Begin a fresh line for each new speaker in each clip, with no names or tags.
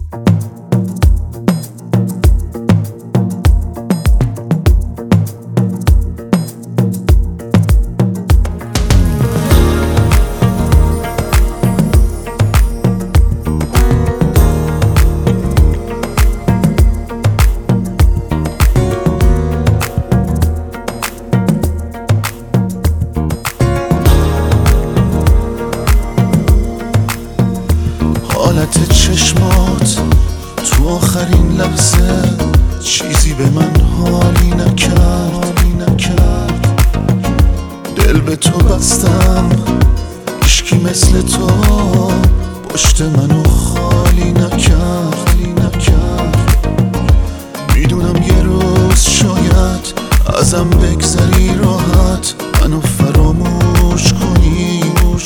حالت چشمات تو آخرین لحظه چیزی به من حالی نکرد. دل به تو بستم، هیچکی مثل تو پشت منو خالی نکرد. میدونم یه روز شاید ازم بگذری راحت، منو فراموش کنی.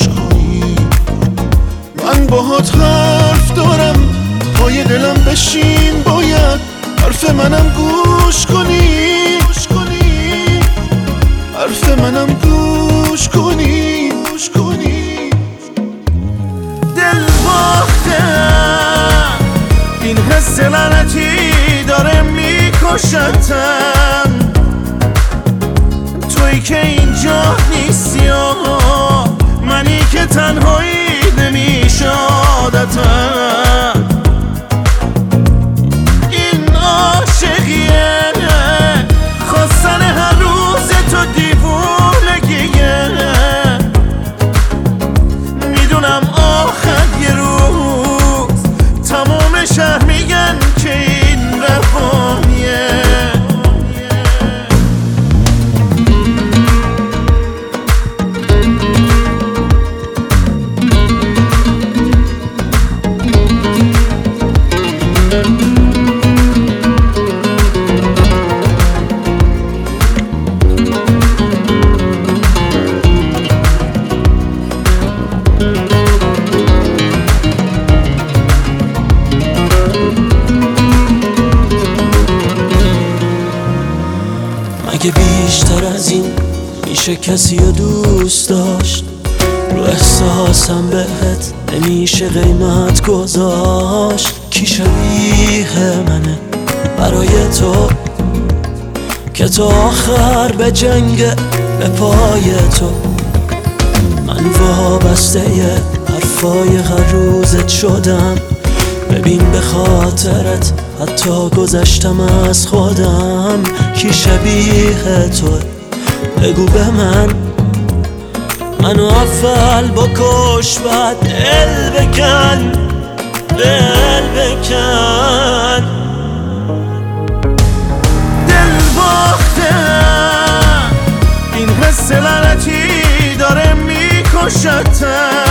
من باهات حرف دارم، پای دلم بشین، باید حرف منم گوش کنی. حرف منم گوش کنی. دل باختم، این حس لعنتی داره میکشتم. تویی که اینجا نیستی، منی که تنهایی نمیشه عادتم. این عاشقیه، خواستن هر روز تو دیوونگیه. میدونم آخر یه روز تمام شهر میگن که این روانیه.
مگه بیشتر از این میشه کسی رو دوست داشت؟ رو احساسم بهت نمیشه قیمت گذاشت. کی شبیه منه برای تو که تو آخر به جنگ به پای تو؟ من وابسته حرفای هر روزت شدم. ببین به خاطرت حتی گذشتم از خودم. کی شبیه تو بگو به منو اول بکش بعد دل بکن.
دل باختم، این حس لعنتی داره میکشتم.